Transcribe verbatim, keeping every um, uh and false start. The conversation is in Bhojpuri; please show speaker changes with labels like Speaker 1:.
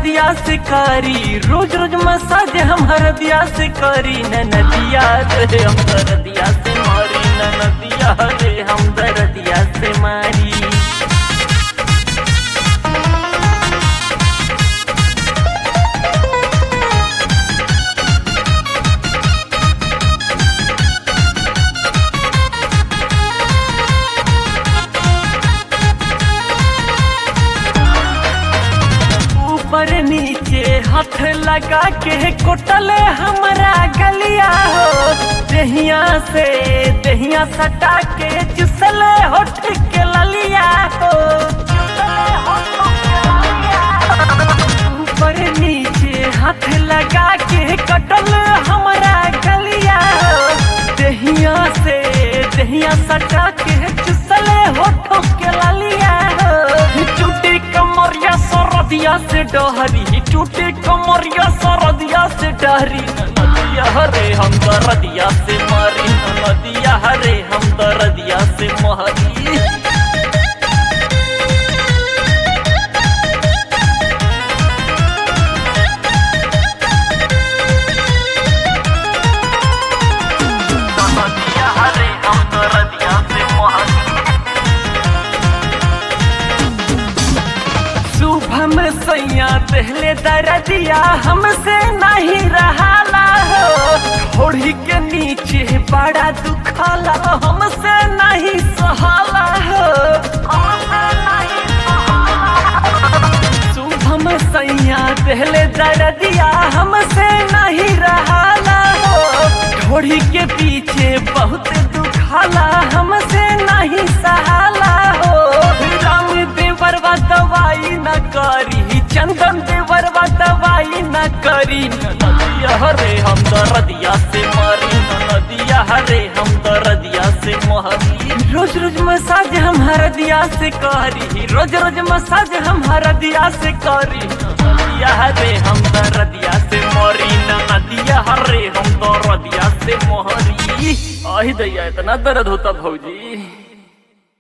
Speaker 1: हरदिया से करी, रोज रोज मसाज हम हरदिया से करी। नदिया रे हम दरदिया से मारी, नदिया रे हम दरदिया से मारी। ऊपर नीचे हाथ लगा के कोटले हमारा गलिया हो, दहिया से दहिया सटा के चुसले होठ के ललिया हो। ऊपर नीचे हाथ लगा के कटल हमारा गलिया हो, दहिया से दहिया सटा के चुसले होठ के ललिया हो। टूटी कमरिया सरदिया से डहरी, टूटी कमरिया सरदिया से डहरी। नदिया हरे हम दरदिया से मारी, नदिया हरे हम दरदिया से मारी। नदिया हरे हम दरदिया से मारी। शुभम सैया पहले दरदिया हमसे नहीं रहाला हो, होड़ी के नीचे बड़ा दुखाला हमसे नहीं सहाला हो। शुभम सैया पहले दरदिया हमसे नहीं रहाला हो, होड़ी के पीछे बहुत दुखाला हमसे नहीं सहाला हो। राम देवरवा दवाई न करी, चंदन देवरवा दवाई न करी। नदिया हरे हम दरदिया से मारी, नदिया हरे हम दरदिया से मारी। रोज रोज मसाज हम हरदिया से करी, रोज रोज मसाज हम हरदिया से करी। नदिया हरे हम दरदिया से मारी, नदिया हरे हम दरदिया से मारी। आही दैया इतना दर्द होता भौजी।